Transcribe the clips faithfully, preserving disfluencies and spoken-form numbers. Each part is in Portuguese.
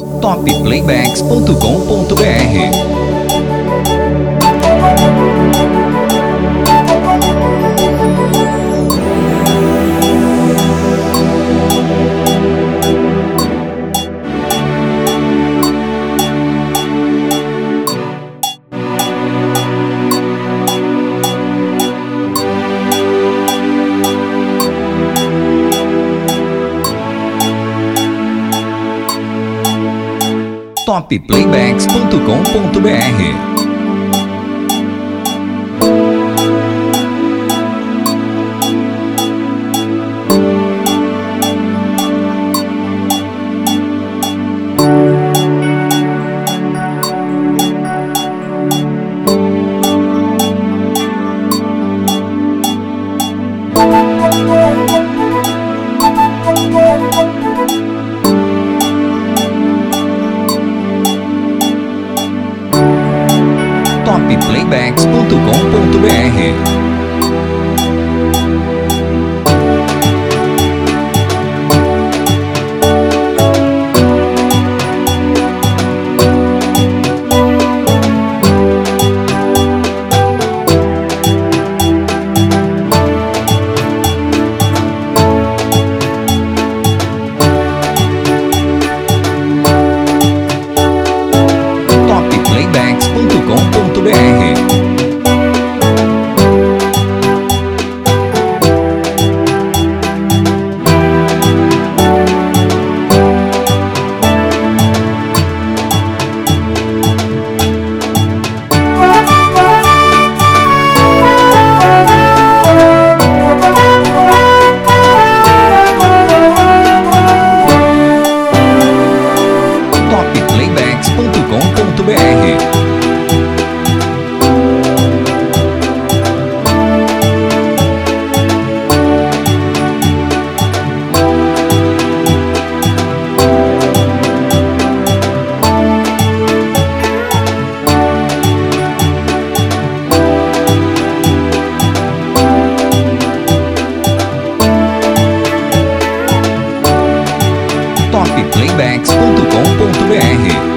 top playbacks ponto com ponto br. top playbacks ponto com ponto br. top playbacks ponto com ponto br. playbacks ponto com ponto br. top playbacks ponto com ponto br. top playbacks ponto com ponto br.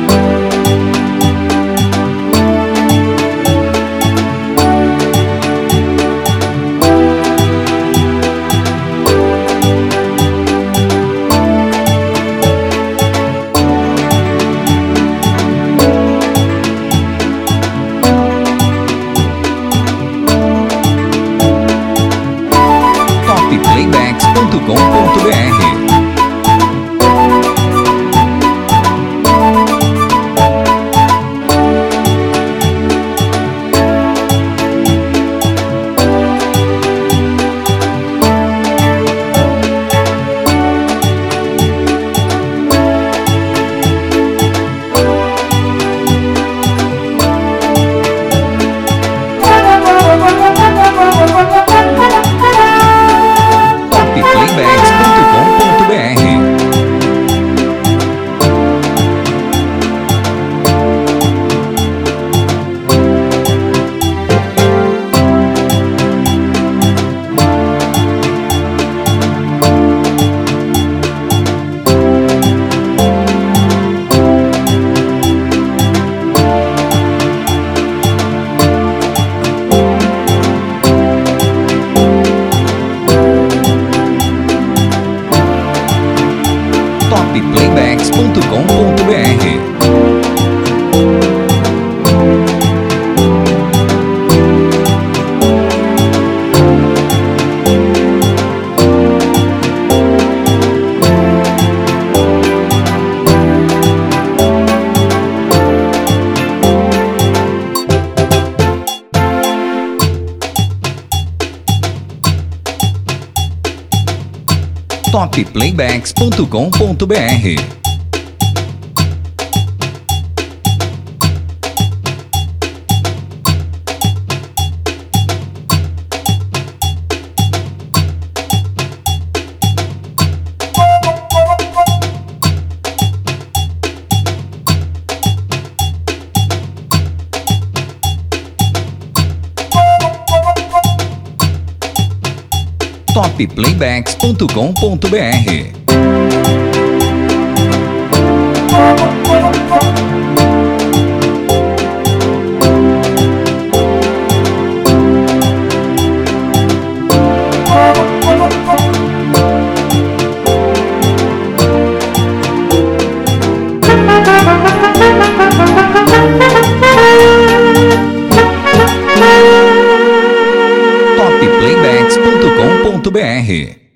top playbacks ponto com ponto br. playbacks ponto com ponto br. top playbacks ponto com ponto br. top playbacks ponto com ponto br. top playbacks ponto com ponto br. ponto com ponto br.